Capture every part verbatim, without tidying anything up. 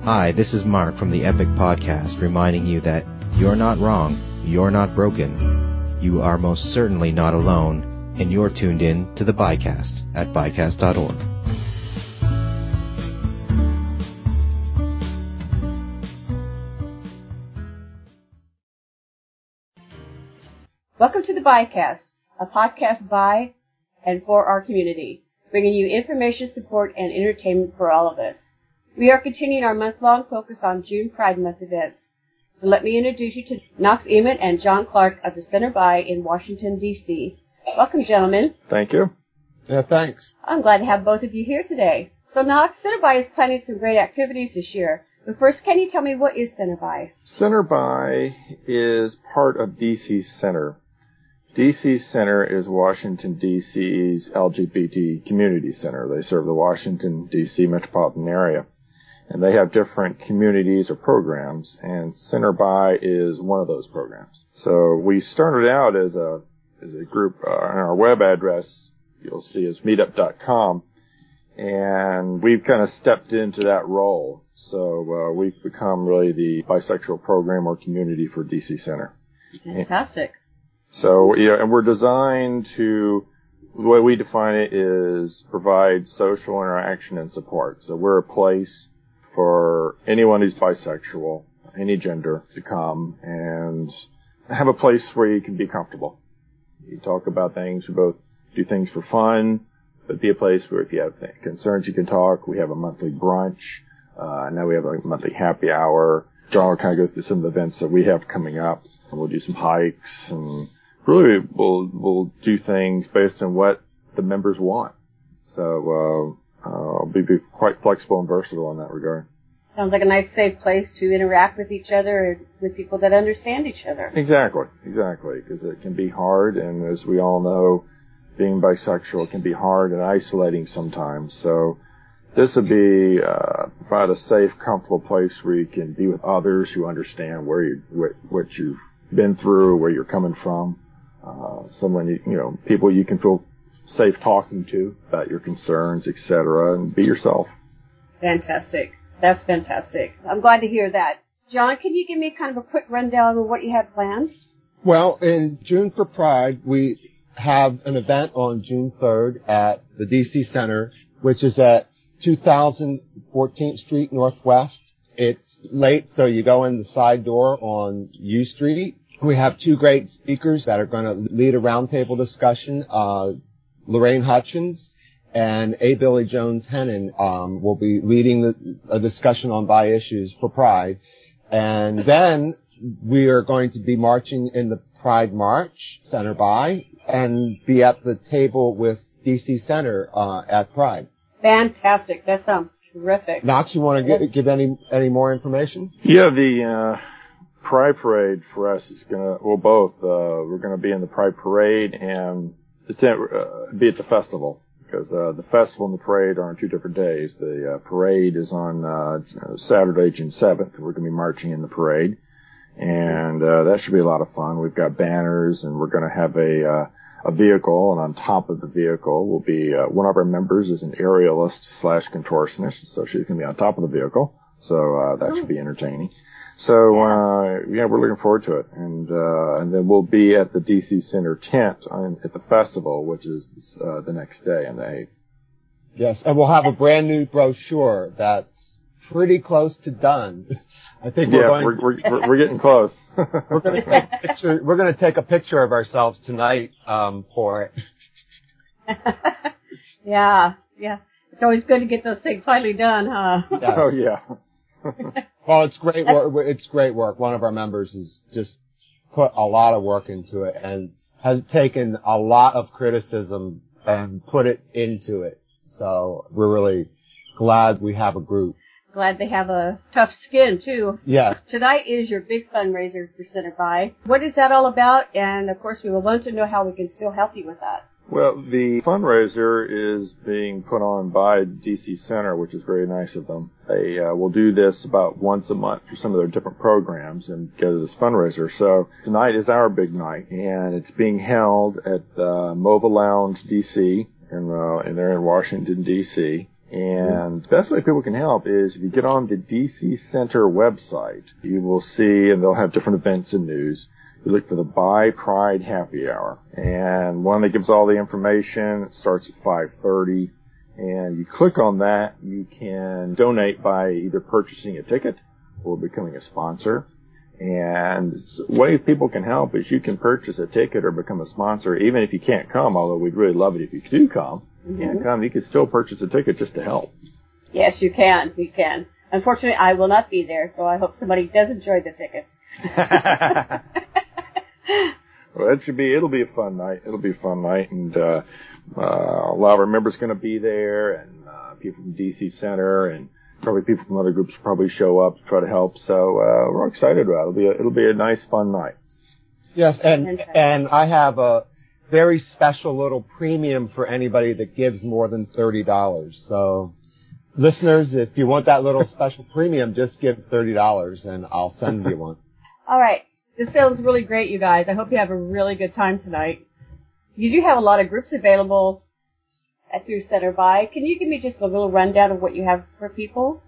Hi, this is Mark from the Epic Podcast, reminding you that you're not wrong, you're not broken, you are most certainly not alone, and you're tuned in to the Bicast at bicast dot org. Welcome to the Bicast, a podcast by and for our community, bringing you information, support, and entertainment for all of us. We are continuing our month-long focus on June Pride Month events. So let me introduce you to Knox Emmett and John Clark of the Center By in Washington, D C Welcome, gentlemen. Thank you. Yeah, thanks. I'm glad to have both of you here today. So Knox, Center By is planning some great activities this year. But first, can you tell me what is Center By? Center By is part of D C Center. D C Center is Washington, D C's L G B T community center. They serve the Washington, D C metropolitan area. And they have different communities or programs, and Center By is one of those programs. So we started out as a as a group. Uh, on our web address, you'll see is meetup dot com, and we've kind of stepped into that role. So uh, we've become really the bisexual program or community for D C Center. Fantastic. So, yeah, and we're designed to, the way we define it is provide social interaction and support. So we're a place for anyone who's bisexual, any gender, to come and have a place where you can be comfortable. You talk about things, we both do things for fun, but be a place where if you have concerns you can talk. We have a monthly brunch. Uh, now we have a monthly happy hour. John will kind of go through some of the events that we have coming up. And we'll do some hikes, and really we'll, we'll do things based on what the members want. So, uh, Uh, I'll be, be quite flexible and versatile in that regard. Sounds like a nice, safe place to interact with each other and with people that understand each other. Exactly, exactly, because it can be hard, and as we all know, being bisexual can be hard and isolating sometimes. So this would be uh, provide a safe, comfortable place where you can be with others who understand where you what, what you've been through, where you're coming from. Uh, someone you, you know, people you can feel safe talking to about your concerns, et cetera, and be yourself. Fantastic. That's fantastic. I'm glad to hear that. John, can you give me kind of a quick rundown of what you have planned? Well, in June for Pride, we have an event on June third at the D C Center, which is at two thousand fourteenth Street Northwest. It's late, so you go in the side door on U Street. We have two great speakers that are going to lead a roundtable discussion. Uh, Lorraine Hutchins and A. Billy Jones Hennon um, will be leading the, a discussion on bi issues for Pride. And then we are going to be marching in the Pride March, Center By, and be at the table with D C Center uh, at Pride. Fantastic. That sounds terrific. Knox, you want to give, give any any more information? Yeah, the uh, Pride Parade for us is going to, well, both. Uh, we're going to be in the Pride Parade and Uh, be at the festival, because uh, the festival and the parade are on two different days. The uh, parade is on uh, Saturday, June seventh. We're going to be marching in the parade, and uh, that should be a lot of fun. We've got banners, and we're going to have a uh, a vehicle, and on top of the vehicle will be uh, one of our members is an aerialist slash contortionist, so she's going to be on top of the vehicle. So uh, that should be entertaining. So, uh, yeah, we're looking forward to it. And, uh, and then we'll be at the D C Center tent on, at the festival, which is, uh, the next day on the eighth. Yes, and we'll have a brand new brochure that's pretty close to done. I think we're yeah, going we're, we're, we're getting close. we're going to take a picture, we're going to take a picture of ourselves tonight, um, for it. yeah, yeah. It's always good to get those things finally done, huh? Yes. Oh, yeah. Well, it's great work. It's great work. One of our members has just put a lot of work into it and has taken a lot of criticism and put it into it. So we're really glad we have a group. Glad they have a tough skin, too. Yes. Tonight is your big fundraiser for Center By. What is that all about? And, of course, we would love to know how we can still help you with that. Well, the fundraiser is being put on by D C Center, which is very nice of them. They uh, will do this about once a month for some of their different programs and go to this fundraiser. So tonight is our big night, and it's being held at the Mova Lounge D C, and, uh, and they're in Washington, D C And the best way people can help is if you get on the D C Center website, you will see, and they'll have different events and news. You look for the Buy Pride Happy Hour. And one that gives all the information, it starts at five thirty. And you click on that, you can donate by either purchasing a ticket or becoming a sponsor. And the way people can help is you can purchase a ticket or become a sponsor, even if you can't come, although we'd really love it if you do come. If you can't come, you can still purchase a ticket just to help. Yes, you can. You can. Unfortunately, I will not be there, so I hope somebody does enjoy the tickets. Well, it should be, it'll be a fun night. It'll be a fun night, and uh, uh, a lot of our members are going to be there, and uh, people from D C Center, and probably people from other groups probably show up to try to help. So uh, we're excited about it. It'll be a, it'll be a nice, fun night. Yes, and and I have a very special little premium for anybody that gives more than thirty dollars. So, listeners, if you want that little special premium, just give thirty dollars, and I'll send you one. All right. This sounds really great, you guys. I hope you have a really good time tonight. You do have a lot of groups available at your Center Buy. Can you give me just a little rundown of what you have for people?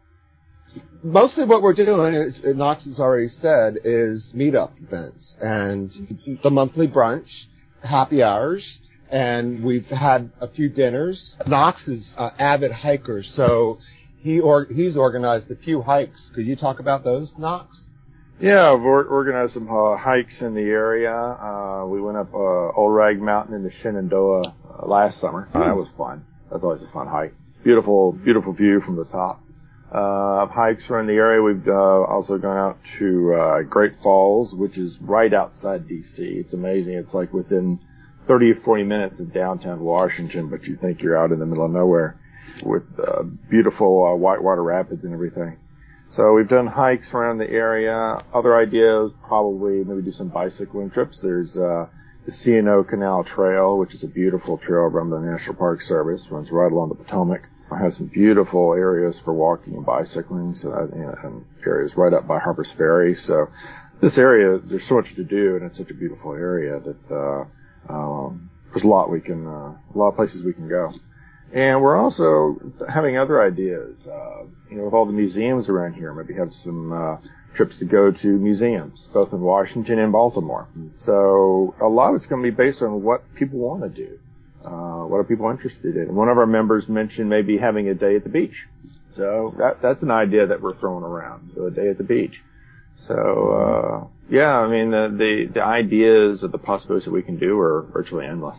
Mostly what we're doing, as Knox has already said, is meetup events and the monthly brunch, happy hours, and we've had a few dinners. Knox is an avid hiker, so he or, he's organized a few hikes. Could you talk about those, Knox? Yeah, we've organized some uh, hikes in the area. Uh, we went up uh, Old Rag Mountain in the Shenandoah uh, last summer. Uh, that was fun. That's always a fun hike. Beautiful, beautiful view from the top. Uh, hikes around the area. We've uh, also gone out to uh, Great Falls, which is right outside D C. It's amazing. It's like within thirty or forty minutes of downtown Washington, but you think you're out in the middle of nowhere with uh, beautiful uh, whitewater rapids and everything. So we've done hikes around the area. Other ideas, probably maybe do some bicycling trips. There's uh, the C and O Canal Trail, which is a beautiful trail run by the National Park Service. Runs right along the Potomac. It has some beautiful areas for walking and bicycling, so that, you know, and areas right up by Harper's Ferry. So this area, there's so much to do, and it's such a beautiful area that uh, um, there's a lot we can, uh, a lot of places we can go. And we're also having other ideas, uh, you know, with all the museums around here, maybe have some uh, trips to go to museums, both in Washington and Baltimore. So a lot of it's going to be based on what people want to do, uh, what are people interested in. One of our members mentioned maybe having a day at the beach. So that, that's an idea that we're throwing around, so a day at the beach. So, uh, yeah, I mean, the, the, the ideas of the possibilities that we can do are virtually endless.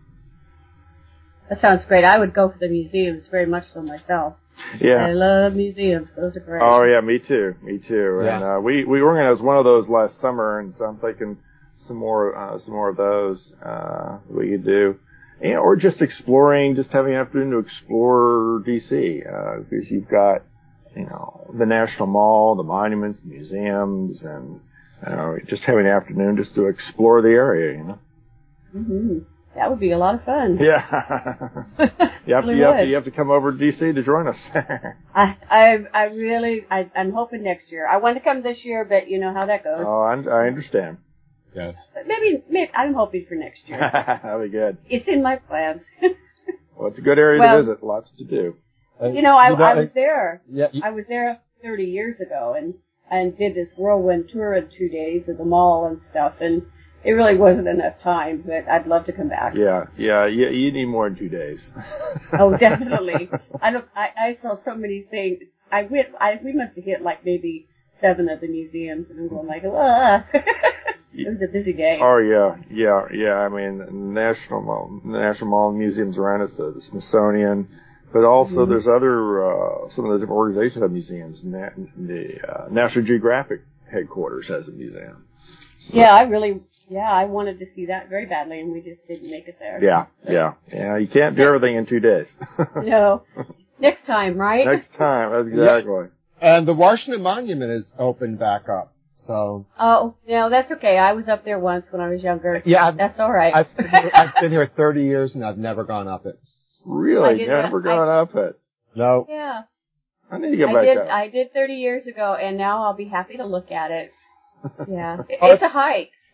That sounds great. I would go for the museums very much so myself. Yeah. I love museums. Those are great. Oh, yeah, me too. Me too. Yeah. And uh, we, we organized one of those last summer, and so I'm thinking some more uh, some more of those uh, we could do. And, or just exploring, just having an afternoon to explore D C. Uh, because you've got, you know, the National Mall, the monuments, the museums, and, you know, just having an afternoon just to explore the area, you know. Mm-hmm. That would be a lot of fun. Yeah. you, have really to, you, have to, would. you have to come over to D C to join us. I, I, I really, I, I'm hoping next year. I want to come this year, but you know how that goes. Oh, I, I understand. Yes. But maybe, maybe, I'm hoping for next year. That'd be good. It's in my plans. Well, it's a good area well, to visit. Lots to do. You know, I, you know, I was there. Yeah, you, I was there thirty years ago and, and did this whirlwind tour in two days of the mall and stuff, and it really wasn't enough time, but I'd love to come back. Yeah, yeah, yeah. You need more than two days. Oh, definitely. I don't. I, I saw so many things. I went. I we must have hit like maybe seven of the museums, and I'm going like, ah. It was a busy day. Oh yeah, yeah, yeah. I mean, the National Mall, the National Mall and museums around us, the, the Smithsonian, but also mm-hmm. there's other uh, some of the different organizations have museums. Na- the uh, National Geographic headquarters has a museum. So, yeah, I really. Yeah, I wanted to see that very badly, and we just didn't make it there. Yeah, yeah, yeah. You can't do everything in two days. No. Next time, right? Next time, that's exactly. Yeah. And the Washington Monument is opened back up, so. Oh, no, that's okay. I was up there once when I was younger. Yeah, I've, that's all right. I've been, here, I've been here thirty years, and I've never gone up it. Really, never that. gone I, up it. No. Yeah. I need to get I back did, up. I did thirty years ago, and now I'll be happy to look at it. Yeah, it, Oh, it's a hike.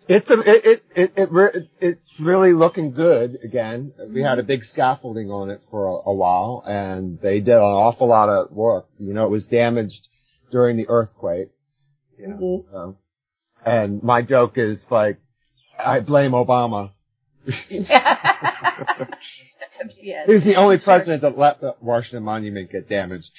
It's a, it, it, it, it, re- it's really looking good again. We had a big scaffolding on it for a, a while, and they did an awful lot of work. You know, it was damaged during the earthquake. You know, Mm-hmm. so. And my joke is like, I blame Obama. Yes. He's the only president that let the Washington Monument get damaged.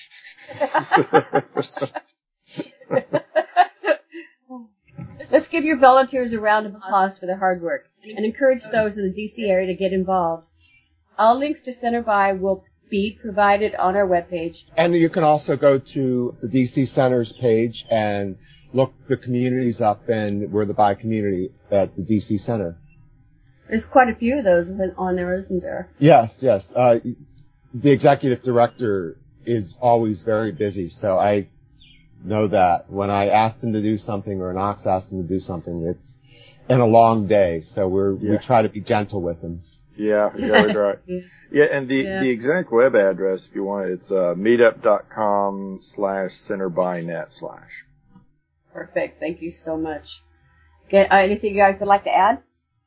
Let's give your volunteers a round of applause for their hard work and encourage those in the D C area to get involved. All links to Center By will be provided on our webpage. And you can also go to the D C Center's page and look the communities up, and we're the By community at the D C Center. There's quite a few of those on there, isn't there? Yes, yes. Uh, the executive director is always very busy, so I know that when I asked him to do something or Knox asked him to do something, it's in a long day, so we're, yeah. we try to be gentle with him. Yeah, yeah, that's right. Yeah, and the, yeah. the exact web address, if you want, it's uh, meetup.com slash centerbynet slash. Perfect. Thank you so much. Get, uh, anything you guys would like to add?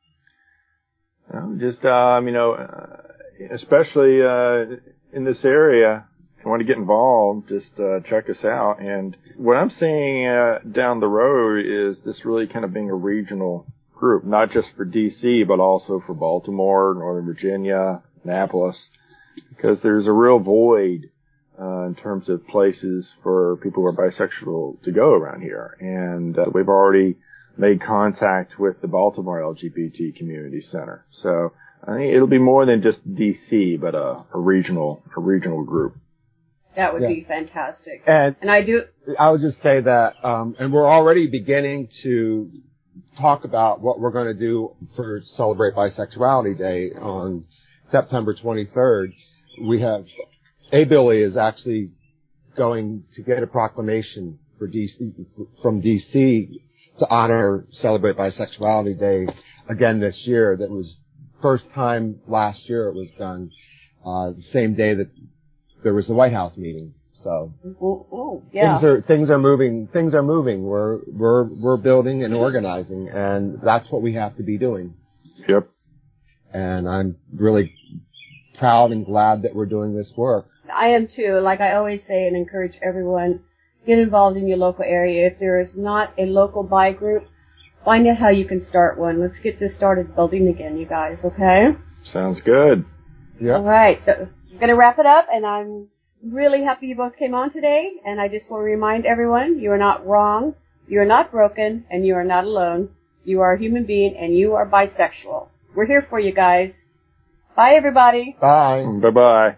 No, just, um, you know, uh, especially uh, in this area, if you want to get involved, just uh, check us out. And what I'm seeing uh, down the road is this really kind of being a regional group, not just for D C, but also for Baltimore, Northern Virginia, Annapolis, because there's a real void uh, in terms of places for people who are bisexual to go around here. And uh, we've already made contact with the Baltimore L G B T Community Center. So I think it'll be more than just D C, but a, a regional, a regional group. That would yeah. be fantastic. And, and I do. I would just say that, um, and we're already beginning to talk about what we're going to do for Celebrate Bisexuality Day on September twenty-third. We have, A-Billy is actually going to get a proclamation for D C, from D C to honor Celebrate Bisexuality Day again this year. That was first time last year it was done, uh, the same day that there was the White House meeting. So ooh, ooh, yeah. things are things are moving. Things are moving. We're we're we're building and organizing, and that's what we have to be doing. Yep. And I'm really proud and glad that we're doing this work. I am too. Like I always say and encourage everyone, get involved in your local area. If there is not a local bi group, find out how you can start one. Let's get this started building again, you guys. Okay? Sounds good. Yeah. All right. So I'm going to wrap it up, and I'm really happy you both came on today, and I just want to remind everyone, you are not wrong, you are not broken, and you are not alone. You are a human being, and you are bisexual. We're here for you guys. Bye, everybody. Bye. Bye-bye.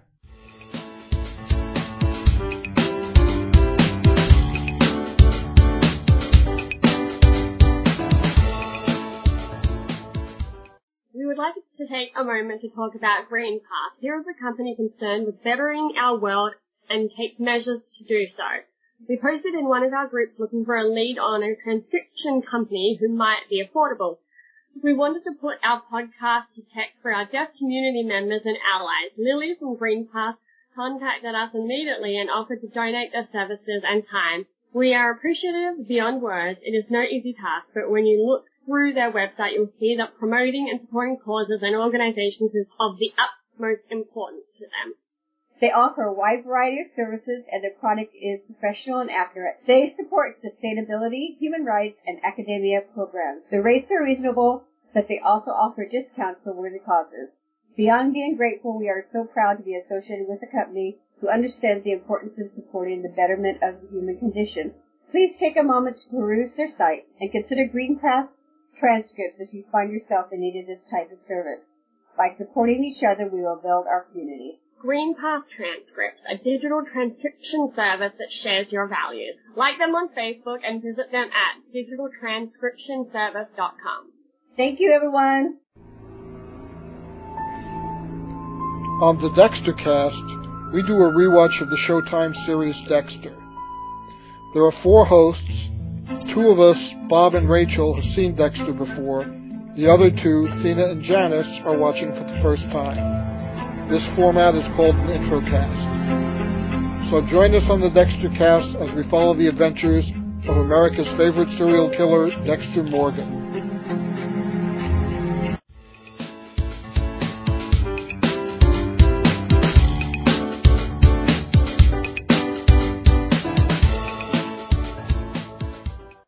We would like to take a moment to talk about GreenPath. Here is a company concerned with bettering our world and takes measures to do so. We posted in one of our groups looking for a lead on a transcription company who might be affordable. We wanted to put our podcast to text for our deaf community members and allies. Lily from GreenPath contacted us immediately and offered to donate their services and time. We are appreciative beyond words. It is no easy task, but when you look through their website, you'll see that promoting and supporting causes and organizations is of the utmost importance to them. They offer a wide variety of services, and their product is professional and accurate. They support sustainability, human rights, and academia programs. The rates are reasonable, but they also offer discounts for worthy causes. Beyond being grateful, we are so proud to be associated with a company who understands the importance of supporting the betterment of the human condition. Please take a moment to peruse their site and consider GreenPath transcripts if you find yourself in need of this type of service. By supporting each other, we will build our community. GreenPath Transcripts, a digital transcription service that shares your values. Like them on Facebook and visit them at digital transcription service dot com. Thank you, everyone. On the DexterCast, we do a rewatch of the Showtime series Dexter. There are four hosts. Two of us, Bob and Rachel, have seen Dexter before. The other two, Thena and Janice, are watching for the first time. This format is called an Introcast. So join us on the DexterCast as we follow the adventures of America's favorite serial killer, Dexter Morgan.